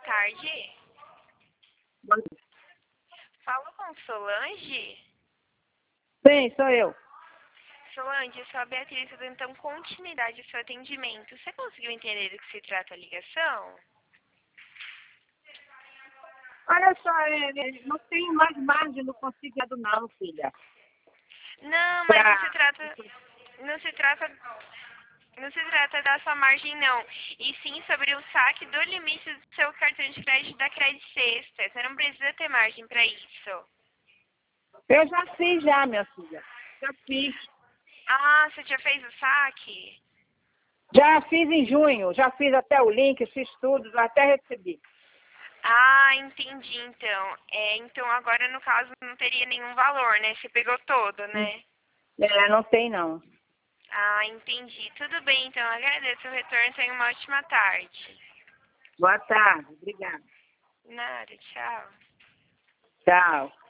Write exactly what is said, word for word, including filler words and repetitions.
tarde. Falo com Solange? Sim, sou eu. Solange, eu sou a Beatriz, eu dou então continuidade ao seu atendimento. Você conseguiu entender do que se trata a ligação? Olha só, é, é, não tenho mais margem no conciliado não, filha. Não, mas não se Pra... trata... Não se trata... Não se trata da sua margem, não. E sim sobre o saque do limite do seu cartão de crédito da Credit Sexta. Você não precisa ter margem para isso. Eu já fiz já, minha filha. Já fiz. Ah, você já fez o saque? Já fiz em junho, já fiz até o link, fiz tudo, já até recebi. Ah, entendi, então. É, então agora, no caso, não teria nenhum valor, né? Você pegou todo, né? É, não tem não. Ah, entendi. Tudo bem, então. Agradeço o retorno. Tenha uma ótima tarde. Boa tarde, obrigada. Nada, tchau. Tchau.